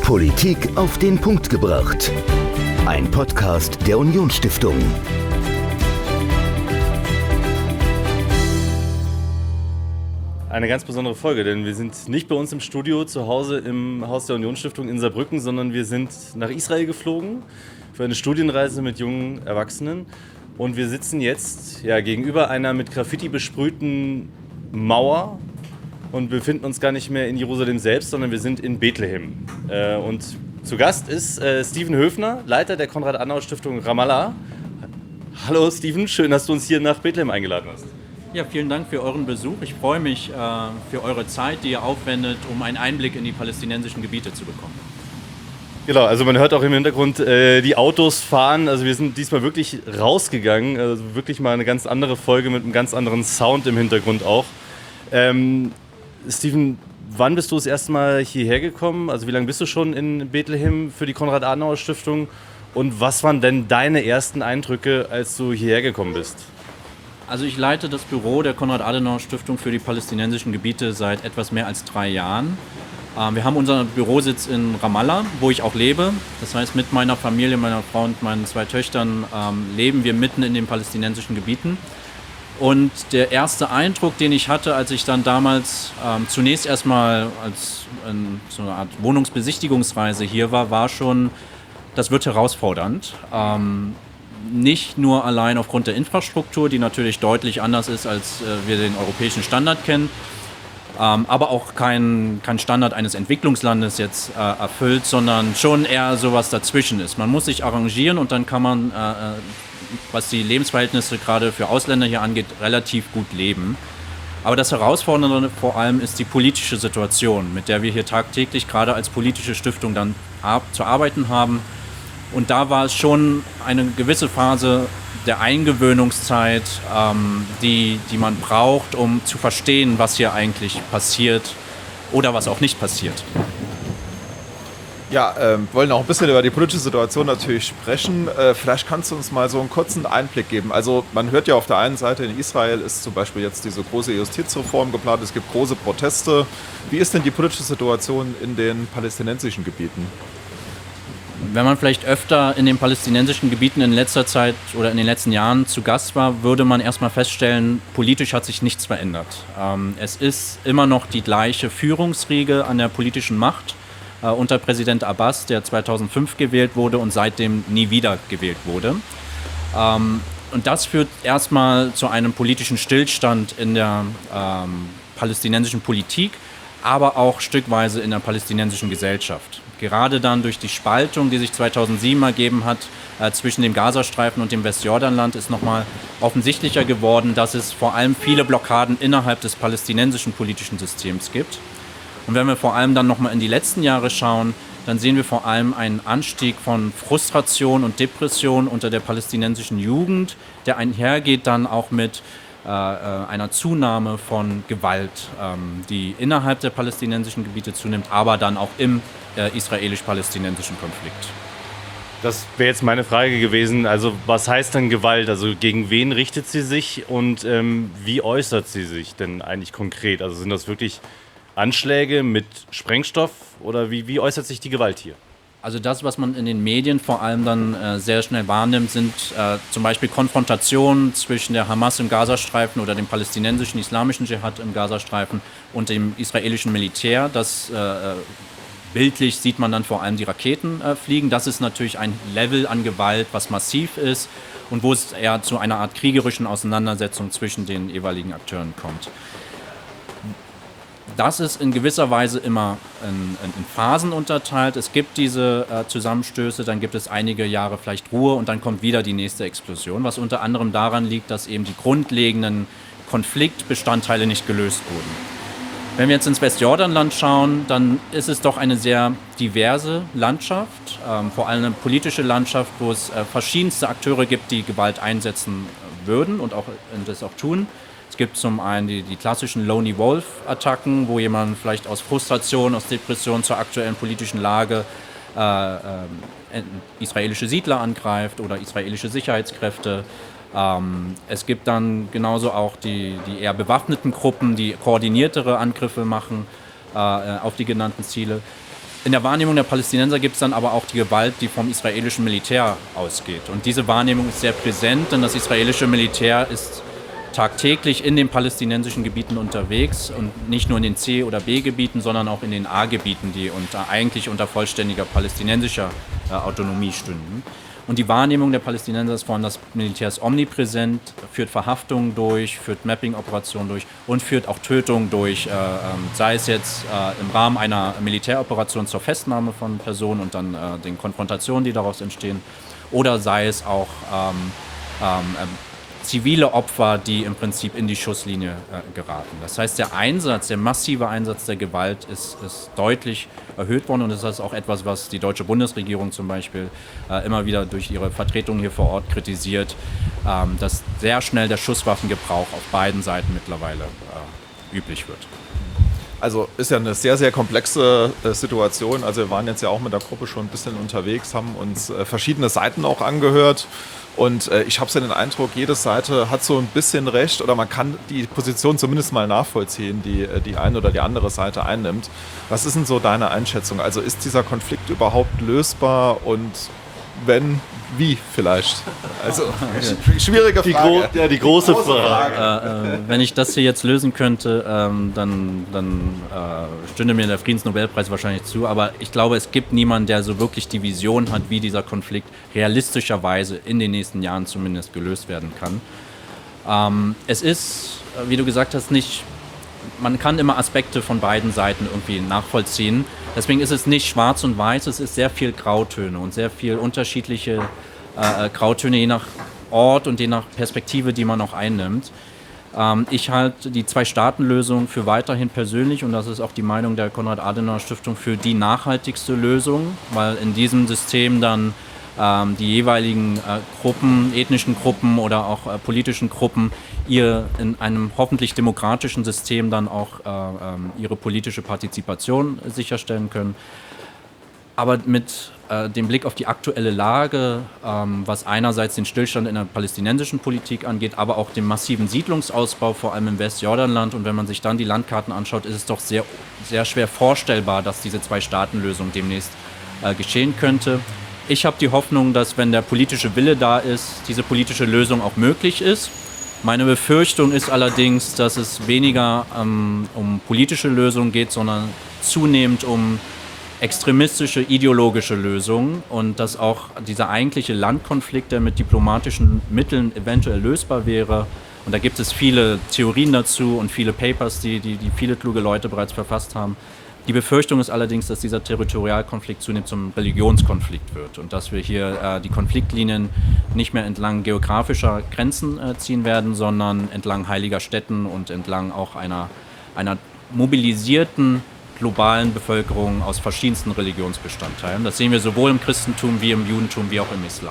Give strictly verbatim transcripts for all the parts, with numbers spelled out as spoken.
Politik auf den Punkt gebracht. Ein Podcast der Unionsstiftung. Eine ganz besondere Folge, denn wir sind nicht bei uns im Studio zu Hause im Haus der Unionsstiftung in Saarbrücken, sondern wir sind nach Israel geflogen für eine Studienreise mit jungen Erwachsenen. Und wir sitzen jetzt ja, gegenüber einer mit Graffiti besprühten Mauer und befinden uns gar nicht mehr in Jerusalem selbst, sondern wir sind in Bethlehem. Äh, und zu Gast ist äh, Steven Höfner, Leiter der Konrad-Adenauer-Stiftung Ramallah. Hallo Steven, schön, dass du uns hier nach Bethlehem eingeladen hast. Ja, vielen Dank für euren Besuch. Ich freue mich äh, für eure Zeit, die ihr aufwendet, um einen Einblick in die palästinensischen Gebiete zu bekommen. Genau, also man hört auch im Hintergrund äh, die Autos fahren. Also wir sind diesmal wirklich rausgegangen. Also wirklich mal eine ganz andere Folge mit einem ganz anderen Sound im Hintergrund auch. Ähm, Steven, wann bist du das erste Mal hierher gekommen? Also wie lange bist du schon in Bethlehem für die Konrad-Adenauer-Stiftung? Und was waren denn deine ersten Eindrücke, als du hierher gekommen bist? Also ich leite das Büro der Konrad-Adenauer-Stiftung für die palästinensischen Gebiete seit etwas mehr als drei Jahren. Wir haben unseren Bürositz in Ramallah, wo ich auch lebe. Das heißt, mit meiner Familie, meiner Frau und meinen zwei Töchtern leben wir mitten in den palästinensischen Gebieten. Und der erste Eindruck, den ich hatte, als ich dann damals ähm, zunächst erstmal als ähm, so eine Art Wohnungsbesichtigungsreise hier war, war schon, das wird herausfordernd. Ähm, nicht nur allein aufgrund der Infrastruktur, die natürlich deutlich anders ist, als äh, wir den europäischen Standard kennen, ähm, aber auch kein, kein Standard eines Entwicklungslandes jetzt äh, erfüllt, sondern schon eher sowas dazwischen ist. Man muss sich arrangieren und dann kann man äh, was die Lebensverhältnisse gerade für Ausländer hier angeht, relativ gut leben. Aber das Herausfordernde vor allem ist die politische Situation, mit der wir hier tagtäglich gerade als politische Stiftung dann ab, zu arbeiten haben. Und da war es schon eine gewisse Phase der Eingewöhnungszeit, ähm, die, die man braucht, um zu verstehen, was hier eigentlich passiert oder was auch nicht passiert. Ja, ähm, wollen auch ein bisschen über die politische Situation natürlich sprechen. Äh, vielleicht kannst du uns mal so einen kurzen Einblick geben. Also man hört ja auf der einen Seite, in Israel ist zum Beispiel jetzt diese große Justizreform geplant, es gibt große Proteste. Wie ist denn die politische Situation in den palästinensischen Gebieten? Wenn man vielleicht öfter in den palästinensischen Gebieten in letzter Zeit oder in den letzten Jahren zu Gast war, würde man erstmal feststellen, politisch hat sich nichts verändert. Ähm, es ist immer noch die gleiche Führungsriege an der politischen Macht Uh, unter Präsident Abbas, der zweitausendfünf gewählt wurde und seitdem nie wieder gewählt wurde. Um, und das führt erstmal zu einem politischen Stillstand in der ähm, palästinensischen Politik, aber auch stückweise in der palästinensischen Gesellschaft. Gerade dann durch die Spaltung, die sich zweitausendsieben ergeben hat äh, zwischen dem Gazastreifen und dem Westjordanland, ist nochmal offensichtlicher geworden, dass es vor allem viele Blockaden innerhalb des palästinensischen politischen Systems gibt. Und wenn wir vor allem dann nochmal in die letzten Jahre schauen, dann sehen wir vor allem einen Anstieg von Frustration und Depression unter der palästinensischen Jugend, der einhergeht dann auch mit äh, einer Zunahme von Gewalt, ähm, die innerhalb der palästinensischen Gebiete zunimmt, aber dann auch im äh, israelisch-palästinensischen Konflikt. Das wäre jetzt meine Frage gewesen. Also was heißt denn Gewalt? Also gegen wen richtet sie sich und ähm, wie äußert sie sich denn eigentlich konkret? Also sind das wirklich Anschläge mit Sprengstoff oder wie, wie äußert sich die Gewalt hier? Also das, was man in den Medien vor allem dann äh, sehr schnell wahrnimmt, sind äh, zum Beispiel Konfrontationen zwischen der Hamas im Gazastreifen oder dem palästinensischen islamischen Dschihad im Gazastreifen und dem israelischen Militär. Das äh, bildlich sieht man dann vor allem die Raketen äh, fliegen. Das ist natürlich ein Level an Gewalt, was massiv ist und wo es eher zu einer Art kriegerischen Auseinandersetzung zwischen den jeweiligen Akteuren kommt. Das ist in gewisser Weise immer in, in, in Phasen unterteilt. Es gibt diese äh, Zusammenstöße, dann gibt es einige Jahre vielleicht Ruhe und dann kommt wieder die nächste Explosion, was unter anderem daran liegt, dass eben die grundlegenden Konfliktbestandteile nicht gelöst wurden. Wenn wir jetzt ins Westjordanland schauen, dann ist es doch eine sehr diverse Landschaft, ähm, vor allem eine politische Landschaft, wo es äh, verschiedenste Akteure gibt, die Gewalt einsetzen würden und, auch, und das auch tun. Es gibt zum einen die, die klassischen Lonely Wolf-Attacken, wo jemand vielleicht aus Frustration, aus Depression zur aktuellen politischen Lage äh, äh, israelische Siedler angreift oder israelische Sicherheitskräfte. Ähm, es gibt dann genauso auch die, die eher bewaffneten Gruppen, die koordiniertere Angriffe machen äh, auf die genannten Ziele. In der Wahrnehmung der Palästinenser gibt es dann aber auch die Gewalt, die vom israelischen Militär ausgeht. Und diese Wahrnehmung ist sehr präsent, denn das israelische Militär ist tagtäglich in den palästinensischen Gebieten unterwegs und nicht nur in den C- oder B-Gebieten, sondern auch in den A-Gebieten, die unter, eigentlich unter vollständiger palästinensischer äh, Autonomie stünden. Und die Wahrnehmung der Palästinenser ist vor allem, das Militär ist omnipräsent, führt Verhaftungen durch, führt Mapping-Operationen durch und führt auch Tötungen durch, äh, sei es jetzt äh, im Rahmen einer Militäroperation zur Festnahme von Personen und dann äh, den Konfrontationen, die daraus entstehen, oder sei es auch ähm, ähm, zivile Opfer, die im Prinzip in die Schusslinie äh, geraten. Das heißt, der Einsatz, der massive Einsatz der Gewalt ist, ist deutlich erhöht worden und das ist auch etwas, was die deutsche Bundesregierung zum Beispiel äh, immer wieder durch ihre Vertretung hier vor Ort kritisiert, ähm, dass sehr schnell der Schusswaffengebrauch auf beiden Seiten mittlerweile äh, üblich wird. Also ist ja eine sehr, sehr komplexe äh, Situation. Also wir waren jetzt ja auch mit der Gruppe schon ein bisschen unterwegs, haben uns äh, verschiedene Seiten auch angehört. Und äh, ich habe so den Eindruck, jede Seite hat so ein bisschen recht oder man kann die Position zumindest mal nachvollziehen, die die eine oder die andere Seite einnimmt. Was ist denn so deine Einschätzung? Also ist dieser Konflikt überhaupt lösbar und wenn, wie vielleicht? Also schwierige Die, Frage. gro- ja, die große, Die große Frage. Äh, äh, wenn ich das hier jetzt lösen könnte, ähm, dann, dann äh, stünde mir der Friedensnobelpreis wahrscheinlich zu. Aber ich glaube, es gibt niemanden, der so wirklich die Vision hat, wie dieser Konflikt realistischerweise in den nächsten Jahren zumindest gelöst werden kann. Ähm, es ist, wie du gesagt hast, nicht... Man kann immer Aspekte von beiden Seiten irgendwie nachvollziehen. Deswegen ist es nicht schwarz und weiß, es ist sehr viel Grautöne und sehr viel unterschiedliche äh, Grautöne, je nach Ort und je nach Perspektive, die man auch einnimmt. Ähm, ich halte die Zwei-Staaten-Lösung für weiterhin persönlich, und das ist auch die Meinung der Konrad-Adenauer-Stiftung, für die nachhaltigste Lösung, weil in diesem System dann ähm, die jeweiligen äh, Gruppen, ethnischen Gruppen oder auch äh, politischen Gruppen ihr in einem hoffentlich demokratischen System dann auch äh, ähm, ihre politische Partizipation sicherstellen können. Aber mit äh, dem Blick auf die aktuelle Lage, ähm, was einerseits den Stillstand in der palästinensischen Politik angeht, aber auch den massiven Siedlungsausbau, vor allem im Westjordanland. Und wenn man sich dann die Landkarten anschaut, ist es doch sehr, sehr schwer vorstellbar, dass diese Zwei-Staaten-Lösung demnächst äh, geschehen könnte. Ich habe die Hoffnung, dass, wenn der politische Wille da ist, diese politische Lösung auch möglich ist. Meine Befürchtung ist allerdings, dass es weniger ähm, um politische Lösungen geht, sondern zunehmend um extremistische, ideologische Lösungen und dass auch dieser eigentliche Landkonflikt, der mit diplomatischen Mitteln eventuell lösbar wäre, und da gibt es viele Theorien dazu und viele Papers, die, die, die viele kluge Leute bereits verfasst haben. Die Befürchtung ist allerdings, dass dieser Territorialkonflikt zunehmend zum Religionskonflikt wird und dass wir hier äh, die Konfliktlinien nicht mehr entlang geografischer Grenzen äh, ziehen werden, sondern entlang heiliger Städten und entlang auch einer, einer mobilisierten globalen Bevölkerung aus verschiedensten Religionsbestandteilen. Das sehen wir sowohl im Christentum wie im Judentum wie auch im Islam.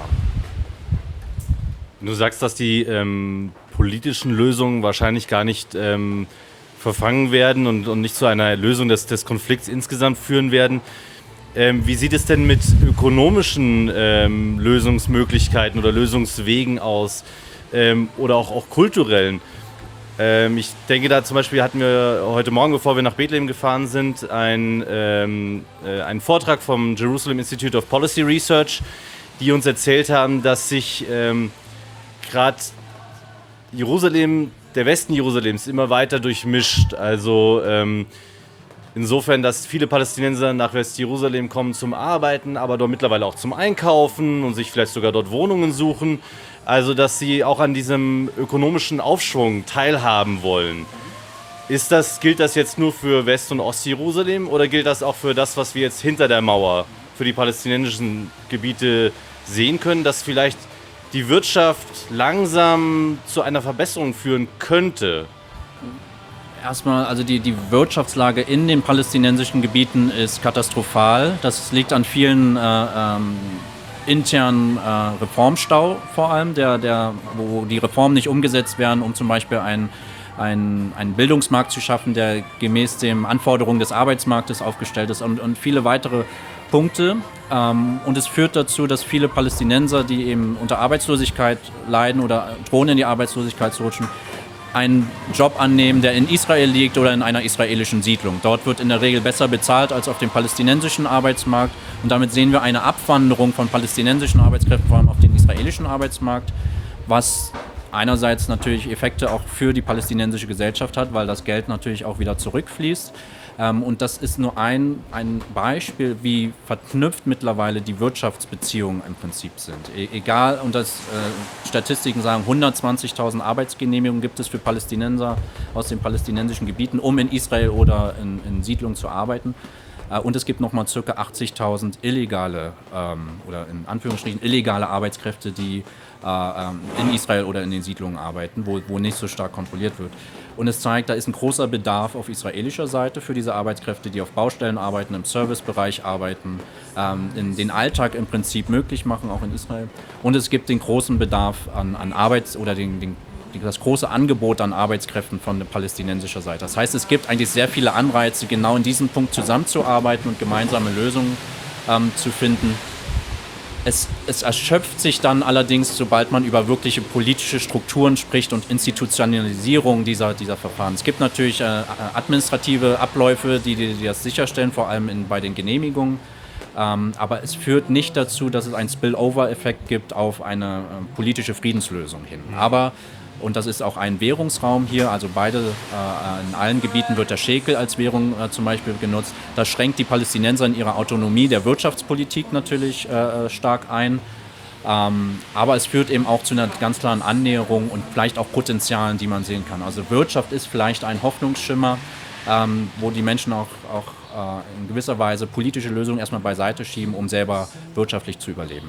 Du sagst, dass die ähm, politischen Lösungen wahrscheinlich gar nicht ähm, verfangen werden und, und nicht zu einer Lösung des, des Konflikts insgesamt führen werden. Ähm, wie sieht es denn mit ökonomischen ähm, Lösungsmöglichkeiten oder Lösungswegen aus ähm, oder auch, auch kulturellen? Ähm, ich denke, da zum Beispiel hatten wir heute Morgen, bevor wir nach Bethlehem gefahren sind, ein, ähm, äh, einen Vortrag vom Jerusalem Institute of Policy Research, die uns erzählt haben, dass sich ähm, gerade Jerusalem, der Westen Jerusalems, immer weiter durchmischt. Also ähm, insofern, dass viele Palästinenser nach Westjerusalem kommen zum Arbeiten, aber dort mittlerweile auch zum Einkaufen und sich vielleicht sogar dort Wohnungen suchen. Also dass sie auch an diesem ökonomischen Aufschwung teilhaben wollen. Ist das, gilt das jetzt nur für West- und Ostjerusalem oder gilt das auch für das, was wir jetzt hinter der Mauer für die palästinensischen Gebiete sehen können, dass vielleicht die Wirtschaft langsam zu einer Verbesserung führen könnte? Erstmal, also die, die Wirtschaftslage in den palästinensischen Gebieten ist katastrophal. Das liegt an vielen äh, ähm, internen äh, Reformstau vor allem, der, der, wo die Reformen nicht umgesetzt werden, um zum Beispiel ein Ein, einen Bildungsmarkt zu schaffen, der gemäß den Anforderungen des Arbeitsmarktes aufgestellt ist und, und viele weitere Punkte. Ähm, und es führt dazu, dass viele Palästinenser, die eben unter Arbeitslosigkeit leiden oder drohen in die Arbeitslosigkeit zu rutschen, einen Job annehmen, der in Israel liegt oder in einer israelischen Siedlung. Dort wird in der Regel besser bezahlt als auf dem palästinensischen Arbeitsmarkt und damit sehen wir eine Abwanderung von palästinensischen Arbeitskräften vor allem auf den israelischen Arbeitsmarkt, was einerseits natürlich Effekte auch für die palästinensische Gesellschaft hat, weil das Geld natürlich auch wieder zurückfließt. Ähm, und das ist nur ein, ein Beispiel, wie verknüpft mittlerweile die Wirtschaftsbeziehungen im Prinzip sind. E- egal, und das äh, Statistiken sagen, hundertzwanzigtausend Arbeitsgenehmigungen gibt es für Palästinenser aus den palästinensischen Gebieten, um in Israel oder in, in Siedlungen zu arbeiten. Äh, und es gibt nochmal ca. achtzigtausend illegale ähm, oder in Anführungsstrichen illegale Arbeitskräfte, die äh, ähm, in Israel oder in den Siedlungen arbeiten, wo, wo nicht so stark kontrolliert wird. Und es zeigt, da ist ein großer Bedarf auf israelischer Seite für diese Arbeitskräfte, die auf Baustellen arbeiten, im Servicebereich arbeiten, ähm, in den Alltag im Prinzip möglich machen, auch in Israel. Und es gibt den großen Bedarf an, an Arbeits- oder den, den, das große Angebot an Arbeitskräften von der palästinensischen Seite. Das heißt, es gibt eigentlich sehr viele Anreize, genau in diesem Punkt zusammenzuarbeiten und gemeinsame Lösungen ähm, zu finden. Es, es erschöpft sich dann allerdings, sobald man über wirkliche politische Strukturen spricht und Institutionalisierung dieser, dieser Verfahren. Es gibt natürlich äh, administrative Abläufe, die, die, die das sicherstellen, vor allem in, bei den Genehmigungen. Ähm, aber es führt nicht dazu, dass es einen Spillover-Effekt gibt auf eine äh, politische Friedenslösung hin. Aber und das ist auch ein Währungsraum hier, also beide, äh, in allen Gebieten wird der Schekel als Währung äh, zum Beispiel genutzt. Das schränkt die Palästinenser in ihrer Autonomie der Wirtschaftspolitik natürlich äh, stark ein. Ähm, aber es führt eben auch zu einer ganz klaren Annäherung und vielleicht auch Potenzialen, die man sehen kann. Also Wirtschaft ist vielleicht ein Hoffnungsschimmer, ähm, wo die Menschen auch, auch äh, in gewisser Weise politische Lösungen erstmal beiseite schieben, um selber wirtschaftlich zu überleben.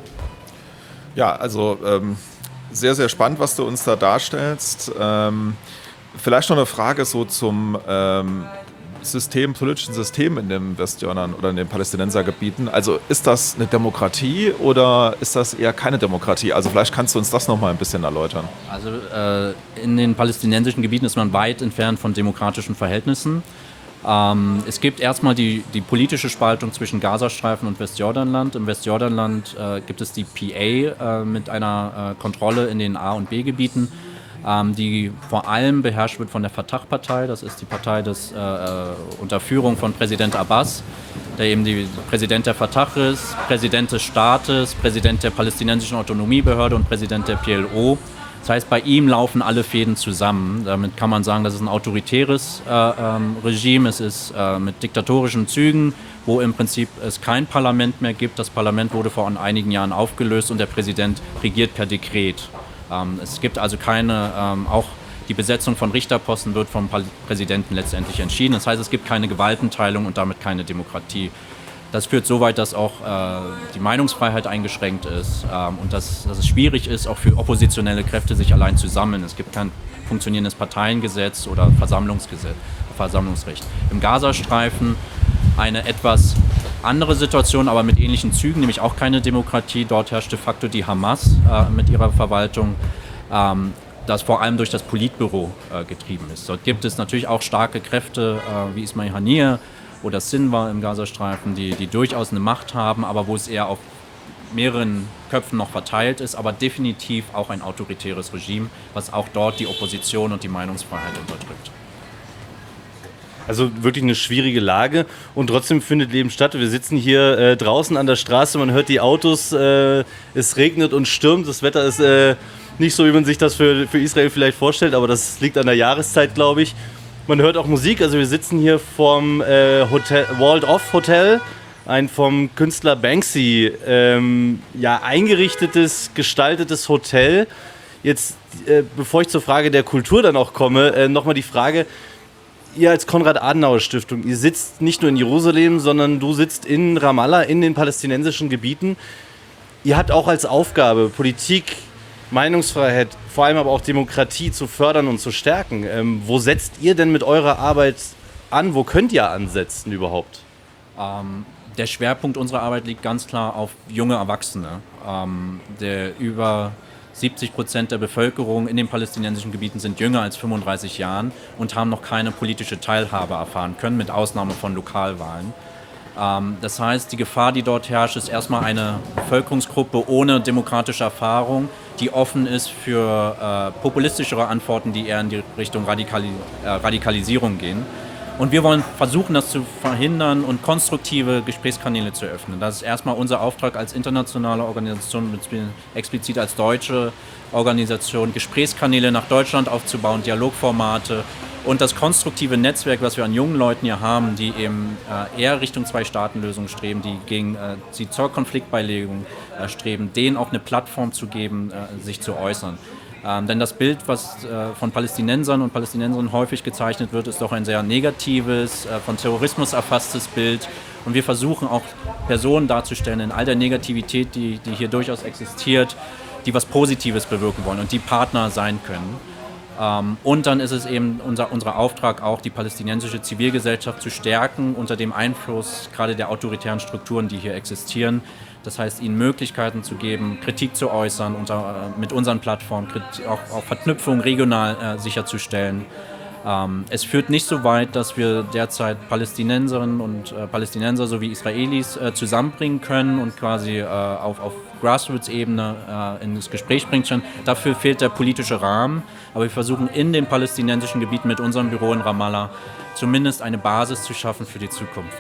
Ja, also ähm sehr, sehr spannend, was du uns da darstellst. Ähm, vielleicht noch eine Frage so zum ähm, System, politischen System in dem Westjordan oder in den Palästinensergebieten. Also ist das eine Demokratie oder ist das eher keine Demokratie? Also vielleicht kannst du uns das noch mal ein bisschen erläutern. Also äh, in den palästinensischen Gebieten ist man weit entfernt von demokratischen Verhältnissen. Ähm, es gibt erstmal die, die politische Spaltung zwischen Gazastreifen und Westjordanland. Im Westjordanland äh, gibt es die P A äh, mit einer äh, Kontrolle in den A- und B-Gebieten, ähm, die vor allem beherrscht wird von der Fatah-Partei. Das ist die Partei des, äh, unter Führung von Präsident Abbas, der eben die Präsident der Fatah ist, Präsident des Staates, Präsident der palästinensischen Autonomiebehörde und Präsident der P L O. Das heißt, bei ihm laufen alle Fäden zusammen. Damit kann man sagen, das ist ein autoritäres äh, ähm, Regime. Es ist äh, mit diktatorischen Zügen, wo im Prinzip es kein Parlament mehr gibt. Das Parlament wurde vor einigen Jahren aufgelöst und der Präsident regiert per Dekret. Ähm, es gibt also keine, ähm, auch die Besetzung von Richterposten wird vom Präsidenten letztendlich entschieden. Das heißt, es gibt keine Gewaltenteilung und damit keine Demokratie. Das führt so weit, dass auch äh, die Meinungsfreiheit eingeschränkt ist ähm, und dass, dass es schwierig ist, auch für oppositionelle Kräfte sich allein zu sammeln. Es gibt kein funktionierendes Parteiengesetz oder Versammlungsgesetz, Versammlungsrecht. Im Gazastreifen eine etwas andere Situation, aber mit ähnlichen Zügen, nämlich auch keine Demokratie. Dort herrscht de facto die Hamas äh, mit ihrer Verwaltung, ähm, das vor allem durch das Politbüro äh, getrieben ist. Dort gibt es natürlich auch starke Kräfte äh, wie Ismail Haniyeh oder Sinwar im Gazastreifen, die, die durchaus eine Macht haben, aber wo es eher auf mehreren Köpfen noch verteilt ist, aber definitiv auch ein autoritäres Regime, was auch dort die Opposition und die Meinungsfreiheit unterdrückt. Also wirklich eine schwierige Lage und trotzdem findet Leben statt. Wir sitzen hier äh, draußen an der Straße, man hört die Autos, äh, es regnet und stürmt, das Wetter ist äh, nicht so, wie man sich das für, für Israel vielleicht vorstellt, aber das liegt an der Jahreszeit, glaube ich. Man hört auch Musik, also wir sitzen hier vom äh, Hotel, Walled Off Hotel, ein vom Künstler Banksy ähm, ja, eingerichtetes, gestaltetes Hotel. Jetzt, äh, bevor ich zur Frage der Kultur dann auch komme, äh, nochmal die Frage, ihr als Konrad-Adenauer-Stiftung, ihr sitzt nicht nur in Jerusalem, sondern du sitzt in Ramallah, in den palästinensischen Gebieten. Ihr habt auch als Aufgabe, Politik, Meinungsfreiheit, vor allem aber auch Demokratie zu fördern und zu stärken. Ähm, wo setzt ihr denn mit eurer Arbeit an? Wo könnt ihr ansetzen überhaupt? Ähm, der Schwerpunkt unserer Arbeit liegt ganz klar auf junge Erwachsene. Ähm, der über siebzig Prozent der Bevölkerung in den palästinensischen Gebieten sind jünger als fünfunddreißig Jahren und haben noch keine politische Teilhabe erfahren können, mit Ausnahme von Lokalwahlen. Ähm, das heißt, die Gefahr, die dort herrscht, ist erstmal eine Bevölkerungsgruppe ohne demokratische Erfahrung, die offen ist für äh, populistischere Antworten, die eher in die Richtung Radikali- äh, Radikalisierung gehen. Und wir wollen versuchen, das zu verhindern und konstruktive Gesprächskanäle zu öffnen. Das ist erstmal unser Auftrag als internationale Organisation, explizit als deutsche Organisation, Gesprächskanäle nach Deutschland aufzubauen, Dialogformate und das konstruktive Netzwerk, was wir an jungen Leuten hier haben, die eben äh, eher Richtung Zwei-Staaten-Lösung streben, die gegen äh, die zur Konfliktbeilegung äh, streben, denen auch eine Plattform zu geben, äh, sich zu äußern. Ähm, denn das Bild, was äh, von Palästinensern und Palästinenserinnen häufig gezeichnet wird, ist doch ein sehr negatives, äh, von Terrorismus erfasstes Bild. Und wir versuchen auch Personen darzustellen in all der Negativität, die, die hier durchaus existiert, die was Positives bewirken wollen und die Partner sein können. Ähm, und dann ist es eben unser, unser Auftrag auch, die palästinensische Zivilgesellschaft zu stärken unter dem Einfluss gerade der autoritären Strukturen, die hier existieren. Das heißt, ihnen Möglichkeiten zu geben, Kritik zu äußern, unter, mit unseren Plattformen, auch, auch Verknüpfungen regional äh, sicherzustellen. Ähm, es führt nicht so weit, dass wir derzeit Palästinenserinnen und äh, Palästinenser sowie Israelis äh, zusammenbringen können und quasi äh, auf, auf Grassroots-Ebene äh, ins Gespräch bringen können. Dafür fehlt der politische Rahmen. Aber wir versuchen in den palästinensischen Gebieten mit unserem Büro in Ramallah zumindest eine Basis zu schaffen für die Zukunft.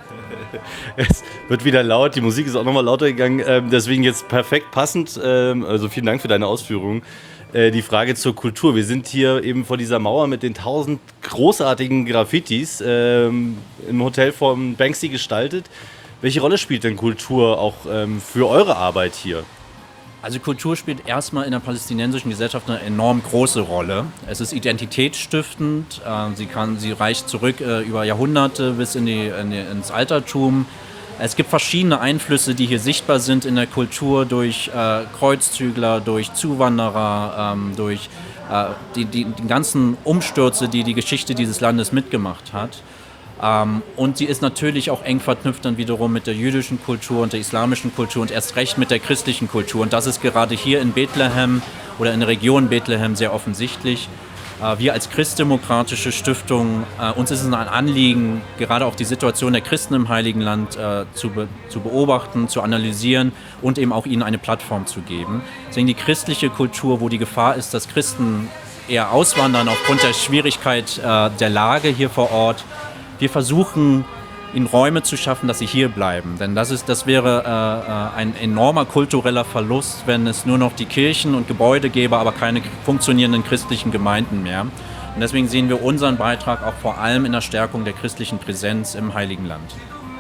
Es wird wieder laut, die Musik ist auch nochmal lauter gegangen, ähm, deswegen jetzt perfekt passend, ähm, also vielen Dank für deine Ausführungen. Äh, die Frage zur Kultur, wir sind hier eben vor dieser Mauer mit den tausend großartigen Graffitis ähm, im Hotel von Banksy gestaltet. Welche Rolle spielt denn Kultur auch ähm, für eure Arbeit hier? Also Kultur spielt erstmal in der palästinensischen Gesellschaft eine enorm große Rolle. Es ist identitätsstiftend, äh, sie, kann, sie reicht zurück äh, über Jahrhunderte bis in die, in die, ins Altertum. Es gibt verschiedene Einflüsse, die hier sichtbar sind in der Kultur durch äh, Kreuzzügler, durch Zuwanderer, ähm, durch äh, die, die, die ganzen Umstürze, die die Geschichte dieses Landes mitgemacht hat. Ähm, und sie ist natürlich auch eng verknüpft dann wiederum mit der jüdischen Kultur und der islamischen Kultur und erst recht mit der christlichen Kultur. Und das ist gerade hier in Bethlehem oder in der Region Bethlehem sehr offensichtlich. Äh, wir als christdemokratische Stiftung, äh, uns ist es ein Anliegen, gerade auch die Situation der Christen im Heiligen Land äh, zu, be- zu beobachten, zu analysieren und eben auch ihnen eine Plattform zu geben. Deswegen die christliche Kultur, wo die Gefahr ist, dass Christen eher auswandern aufgrund der Schwierigkeit äh, der Lage hier vor Ort. Wir versuchen, ihnen Räume zu schaffen, dass sie hier bleiben. Denn das, ist, das wäre äh, ein enormer kultureller Verlust, wenn es nur noch die Kirchen und Gebäude gäbe, aber keine funktionierenden christlichen Gemeinden mehr. Und deswegen sehen wir unseren Beitrag auch vor allem in der Stärkung der christlichen Präsenz im Heiligen Land.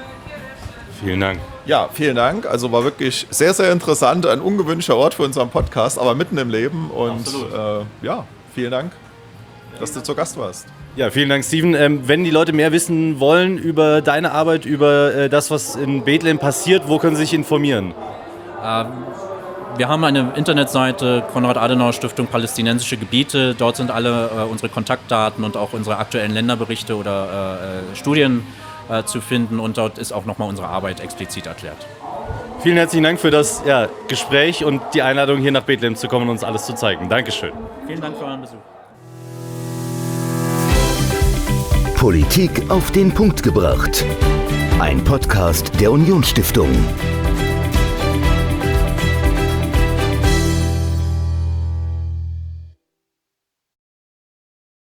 Vielen Dank. Ja, vielen Dank. Also war wirklich sehr, sehr interessant. Ein ungewöhnlicher Ort für unseren Podcast, aber mitten im Leben. Und äh, ja, vielen Dank, dass du zu Gast warst. Ja, vielen Dank, Steven. Ähm, wenn die Leute mehr wissen wollen über deine Arbeit, über äh, das, was in Bethlehem passiert, wo können sie sich informieren? Ähm, wir haben eine Internetseite, Konrad-Adenauer-Stiftung Palästinensische Gebiete. Dort sind alle äh, unsere Kontaktdaten und auch unsere aktuellen Länderberichte oder äh, Studien äh, zu finden. Und dort ist auch nochmal unsere Arbeit explizit erklärt. Vielen herzlichen Dank für das ja, Gespräch und die Einladung, hier nach Bethlehem zu kommen und uns alles zu zeigen. Dankeschön. Vielen Dank für euren Besuch. Politik auf den Punkt gebracht. Ein Podcast der Unionsstiftung.